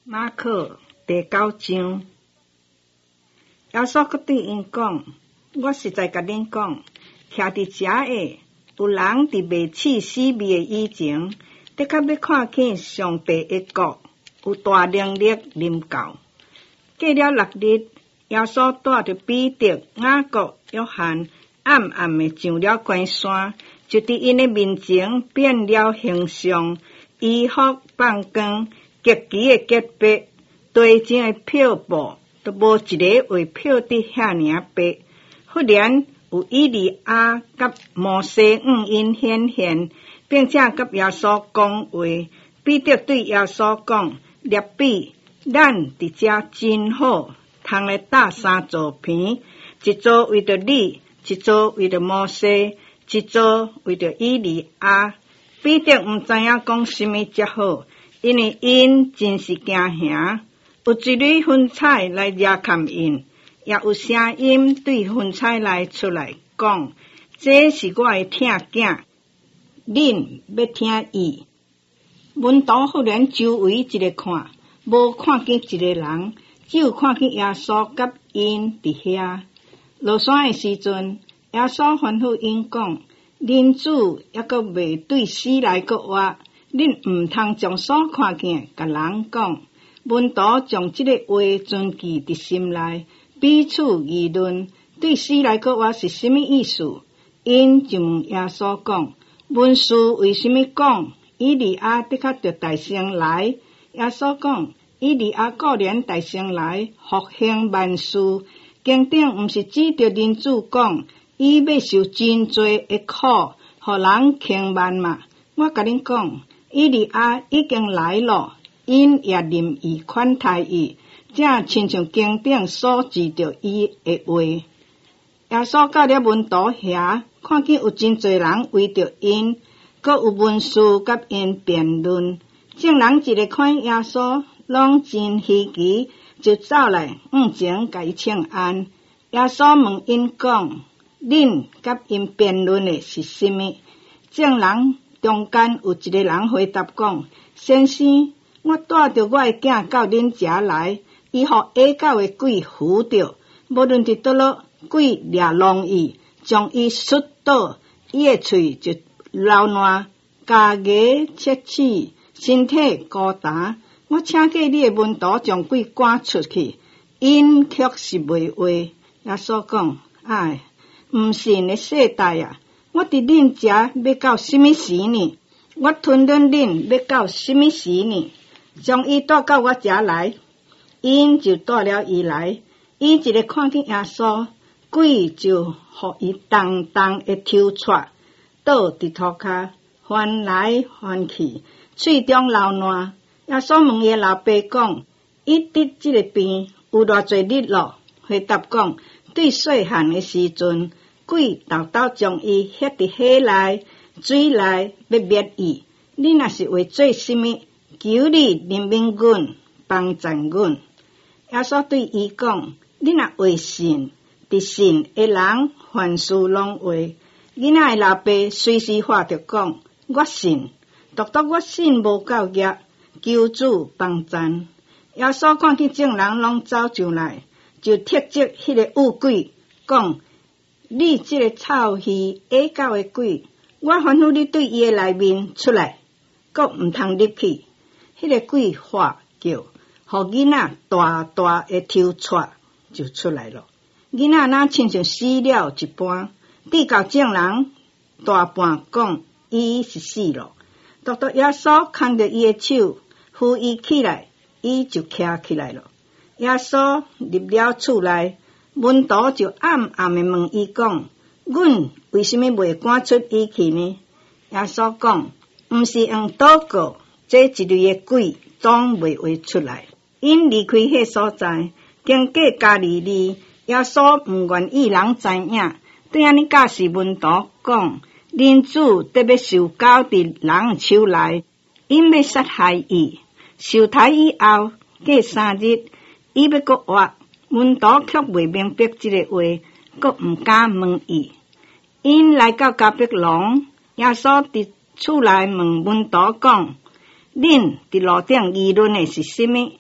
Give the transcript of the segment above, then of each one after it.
马可第9章，耶稣佮对因讲：我实在甲恁讲，徛伫遮的，有人伫未试死味的以前，的确要看见上帝的国有大能力临到。过了6日，耶稣带着彼得、雅各、约翰，暗暗的上了关山，就伫因的面前变了形象，衣服放光，极其的洁白，地上的票簿都无一个为票得遐尔白。忽然有以利亚甲摩西因显现，并且甲耶稣讲话。彼得对耶稣讲：rabbi比，咱伫遮真好，通来搭3座棚，一座为着你，一座为着摩西，一座为着以利亚。彼得毋知影讲什么才好，因为因真是惊吓。有一缕云彩来抓看因，也有声音对云彩来出来讲：这是我的疼囝，恁要听伊。门徒忽然周围一个看，无看见一个人，只有看见耶稣甲因伫遐。落山的时阵，耶稣吩咐因讲：恁主抑阁未对死来阁活，恁毋通将所看见甲人讲。门徒将这个话存记伫心内，彼此议论，对死来阁活是什么意思？因就问耶稣讲：文士为什么讲以利亚的确着大先来？耶稣讲：以利亚固然大先来，复兴万事。经典毋是指着恁主讲，伊要受真多的苦，互人轻慢嘛？我甲恁讲，以利亚已经来了，因也任意款待伊，正亲像经典所记着伊的话。耶稣到了门徒遐，看见有真侪人围着因，阁有文士甲因辩论。众人一个看耶稣，拢真稀奇，就走来前甲伊请安。耶稣问因讲：恁甲因辩论的是什么？众人中间有一个人回答讲：先生，我带着我的囝到恁遮来，伊互下狗的鬼附着，无论伫倒落，鬼掠弄伊，将伊摔倒，伊的喙就流烂，牙牙切齿，身体孤单。我请过你的门徒将鬼赶出去，因却是袂话。耶稣讲：哎，毋信的世代啊！我伫恁遮要到什么时呢？我吞忍恁要到什么时呢？将伊带到我遮来，因就带了伊来。伊一个看见耶稣，鬼就互伊重重的抽出，倒伫涂骹，翻来翻去，喙中流烂。耶稣问伊老爸讲：伊得这个病有偌侪日咯？回答讲：对细汉的时阵，鬼偷偷将伊ฮ็伫火内、水内要灭伊。你若是为做什么？求你怜悯阮，帮助阮。耶稣对伊讲：你若为信，伫信的人凡事拢会。囡仔的老爸随时话着讲：我信，独我信无够业，求主帮助。耶稣看见众人拢走上来，就斥责迄个恶鬼，讲：你这个臭鱼下狗的鬼，我吩咐你对伊的内面出来，阁毋通入去。迄个鬼喊叫，互囡仔大大的抽出就出来了。囡仔若亲像死了一般，对到众人大半讲伊是死了。独耶稣牵着伊的手，扶伊起来，伊就徛起来了。耶稣入了厝内，门徒就暗暗的问伊讲：阮为什么袂赶出伊去呢？耶稣讲：毋是用祷告，这一类的鬼总袂会出来。因离开迄所在，经过加利利，耶稣毋愿意人知影，对安尼教示门徒讲：恁主得要受交伫人手内，因要杀害伊。受杀以后，过3日，伊要阁活。门徒却袂明白这个话，阁毋敢问伊。因来到迦百农，耶稣伫厝内问门徒讲：恁伫路顶议论的是什么？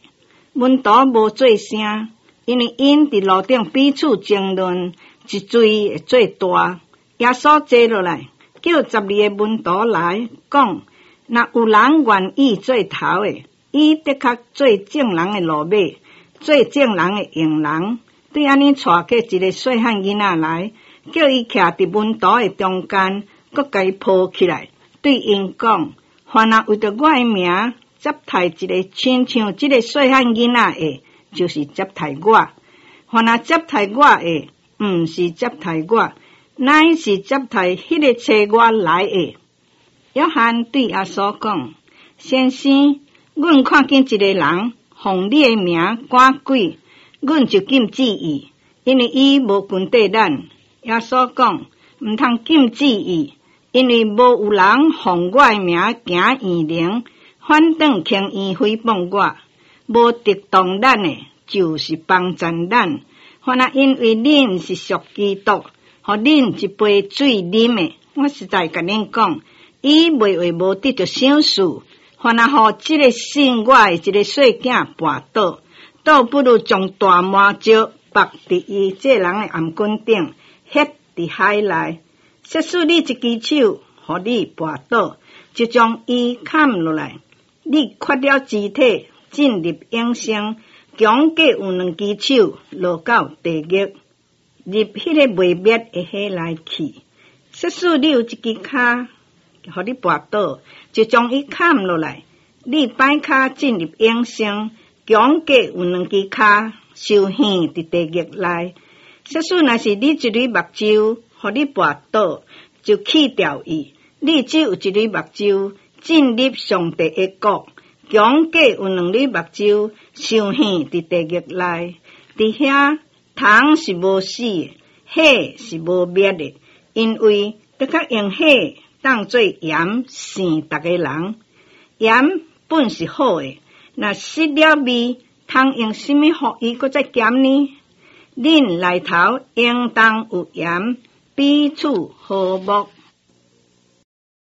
门徒无做声，因为因伫路顶彼此争论，一罪会做大。耶稣坐落来，叫12个门徒来讲，若有人愿意做头的，伊的确做正人的路马，做正人的用人。对安尼带去一个细汉囡仔来，叫伊徛伫门徒的中间，搁甲伊抱起来，对因讲：凡若为着我的名接待一个亲像这个细汉囡仔的，就是接待我；凡若接待我的，毋是接待我，乃是接待迄个找我来的。约翰对耶稣讲：先生，阮看见一个人奉你的名赶鬼，阮就禁止伊，因为伊无群缀咱。耶稣讲：毋通禁止伊，因为无有人奉我的名行异能，反倒轻易诽谤我。无敌挡咱的，就是帮赞咱。凡若因为恁是属基督，互恁一杯水啉的，我实在甲恁讲，伊袂为无得着赏赐。凡若互即个信我的一个细囝绊倒不如将大麻石绑伫伊这人的颔棍顶，ฮ็伫海内。设使你一只手，互你绊倒，就将伊砍落来。你缺了肢体，进入永生，强过有2只手落到地狱，入迄个未灭的火内去。设使你有一只骹，互你绊倒，就将伊砍落来。你摆骹进入永生，强过有2只骹受陷伫地狱内。设使若是你一蕊目睭，互你绊倒，就去掉伊。你只有一蕊目睭，进入上帝的国，强过有2蕊目睭受陷伫地狱内。伫遐虫是无死的，火是无灭的，因为得较用火当做盐生逐个人。盐本是好的，若失了味，通用什么互伊搁再咸呢？恁内头应当有盐，彼此和睦。